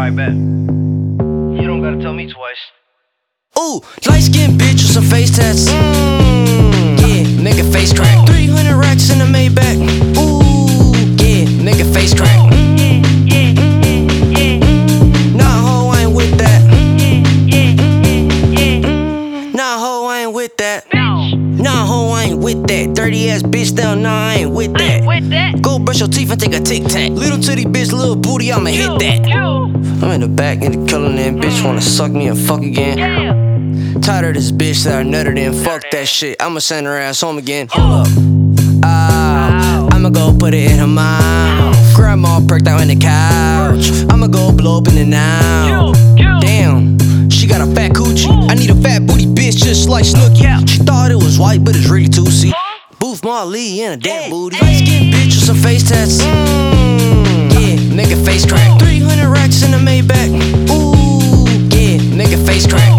Alright, bet. You don't gotta tell me twice. Ooh, light-skinned bitch with some face tats. Yeah, make a face crack. 300 racks in the Maybach. Ooh, yeah, make a face crack. Nah, ho, I ain't with that. Nah, ho, I ain't with that. Nah, ho, I ain't with that. Dirty ass bitch down, nah, I ain't with that. Go brush your teeth and take a tic-tac. Little titty bitch, little booty, I'ma hit that. I'm in the back, in the killing that bitch wanna suck me and fuck again. Tired of this bitch that I nutted in, fuck that shit. I'ma send her ass home again. Hold up. I'ma go put it in her mouth. Grandma perked out in the couch. I'ma go blow up in it now. Damn, she got a fat coochie. I need a fat booty bitch just like Snooki. She thought it was white, but it's really 2C. Booth Marley and a damn booty. Light-skinned bitch with some face tats. Yeah, make a face crack. 300 racks in the Maybach. Ooh, yeah, make a face crack.